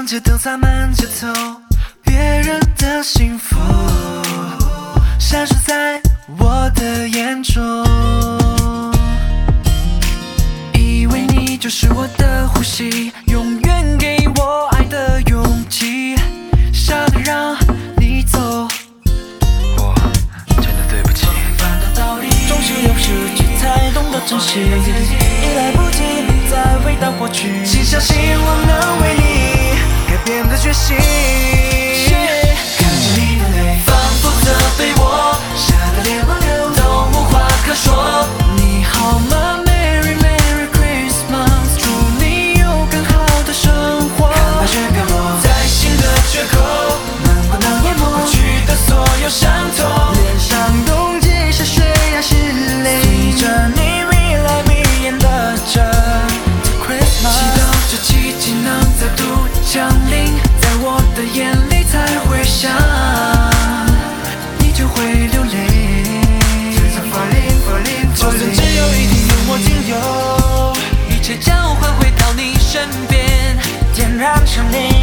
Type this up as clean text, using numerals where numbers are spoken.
光街灯洒满街头，别人的幸福闪烁在我的眼中。以为你就是我的呼吸，永远给我爱的勇气，傻的让你走，我真的对不起。 总是有失去才懂得珍惜，已来不及再回到过去。 请相信我能为你改变的决心。看着你的泪，仿佛责备我，傻的连挽留都无话可说。你好吗 ？Merry Merry Christmas， 祝你有更好的生活。看白雪飘落在心的缺口，能不能淹没过去的所有伤痛？脸上冻结是水还是泪？ 随着你迷来迷眼的这 Christmas， 祈祷这奇迹能再度降临，在我的眼里才会想，你就会流泪。 就算只有一滴由我经由， 一切将换回到你身边， 点燃生命。